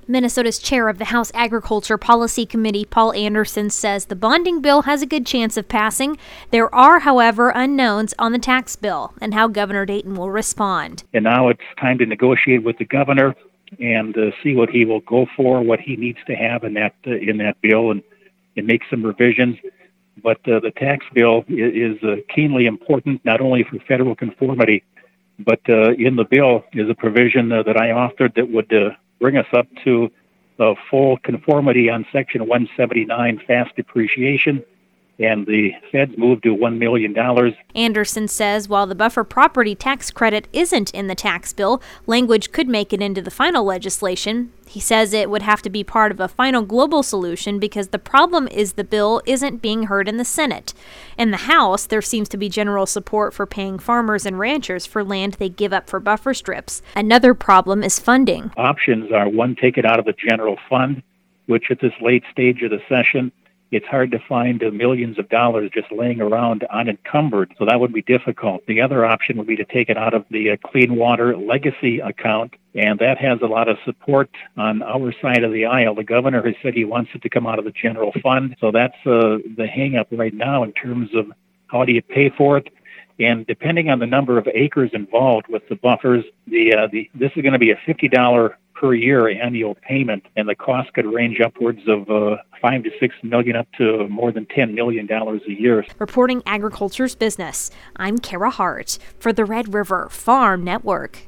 Minnesota's chair of the House Agriculture Policy Committee, Paul Anderson, says the bonding bill has a good chance of passing. There are, however, unknowns on the tax bill and how Governor Dayton will respond. And now it's time to negotiate with the governor and see what he will go for, what he needs to have in that bill, and make some revisions. But the tax bill is keenly important, not only for federal conformity, but in the bill is a provision that I authored that would bring us up to full conformity on Section 179 fast depreciation, and the feds moved to $1 million. Anderson says while the buffer property tax credit isn't in the tax bill, language could make it into the final legislation. He says it would have to be part of a final global solution because the problem is the bill isn't being heard in the Senate. In the House, there seems to be general support for paying farmers and ranchers for land they give up for buffer strips. Another problem is funding. Options are, one, take it out of the general fund, which at this late stage of the session, it's hard to find millions of dollars just laying around unencumbered, so that would be difficult. The other option would be to take it out of the Clean Water Legacy account, and that has a lot of support on our side of the aisle. The governor has said he wants it to come out of the general fund, so that's the hang-up right now in terms of how do you pay for it. And depending on the number of acres involved with the buffers, this is going to be a $50 per year annual payment, and the cost could range upwards of $5 to $6 million, up to more than $10 million a year. Reporting Agriculture's Business, I'm Kara Hart for the Red River Farm Network.